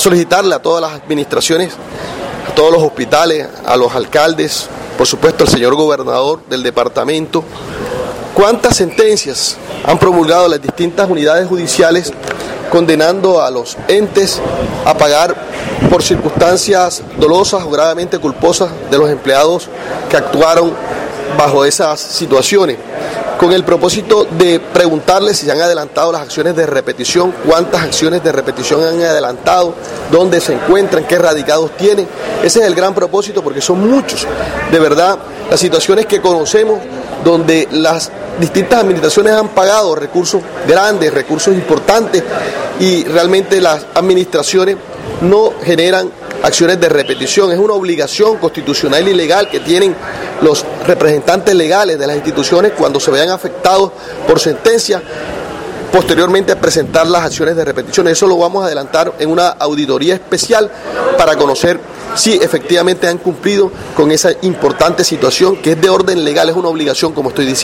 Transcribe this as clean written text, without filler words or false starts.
solicitarle a todas las administraciones, a todos los hospitales, a los alcaldes, por supuesto al señor gobernador del departamento, cuántas sentencias han promulgado las distintas unidades judiciales condenando a los entes a pagar por circunstancias dolosas o gravemente culposas de los empleados que actuaron bajo esas situaciones, con el propósito de preguntarles si se han adelantado las acciones de repetición, cuántas acciones de repetición han adelantado, dónde se encuentran, qué radicados tienen. Ese es el gran propósito, porque son muchos, de verdad, las situaciones que conocemos donde las distintas administraciones han pagado recursos grandes, recursos importantes, y realmente las administraciones no generan acciones de repetición. Es una obligación constitucional y legal que tienen los representantes legales de las instituciones cuando se vean afectados por sentencia, posteriormente presentar las acciones de repetición. Eso lo vamos a adelantar en una auditoría especial para conocer si efectivamente han cumplido con esa importante situación que es de orden legal, es una obligación, como estoy diciendo.